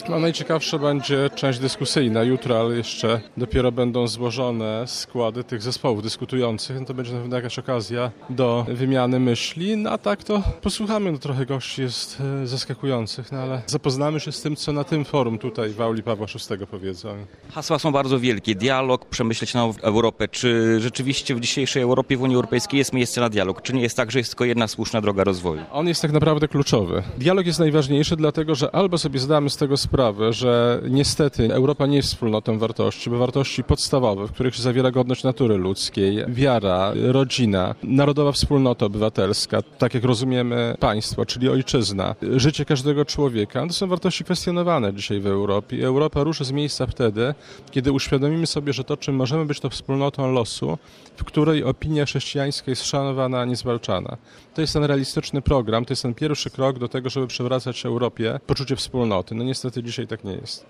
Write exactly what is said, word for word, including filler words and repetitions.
No, najciekawsza będzie część dyskusyjna jutro, ale jeszcze dopiero będą złożone składy tych zespołów dyskutujących. No to będzie na pewno jakaś okazja do wymiany myśli. No a tak to posłuchamy, no trochę gości jest e, zaskakujących, no ale zapoznamy się z tym, co na tym forum tutaj w auli Pawła szóstego powiedzą. Hasła są bardzo wielkie. Dialog, przemyśleć nową Europę. Czy rzeczywiście w dzisiejszej Europie, w Unii Europejskiej jest miejsce na dialog? Czy nie jest tak, że jest tylko jedna słuszna droga rozwoju? On jest tak naprawdę kluczowy. Dialog jest najważniejszy, dlatego że albo sobie zdamy z tego sprawę, że niestety Europa nie jest wspólnotą wartości, bo wartości podstawowe, w których się zawiera godność natury ludzkiej, wiara, rodzina, narodowa wspólnota obywatelska, tak jak rozumiemy państwo, czyli ojczyzna, życie każdego człowieka, to są wartości kwestionowane dzisiaj w Europie. Europa ruszy z miejsca wtedy, kiedy uświadomimy sobie, że to, czym możemy być, to wspólnotą losu, w której opinia chrześcijańska jest szanowana, a nie zwalczana. To jest ten realistyczny program, to jest ten pierwszy krok do tego, żeby przywracać Europie poczucie wspólnoty. No niestety dzisiaj tak nie jest.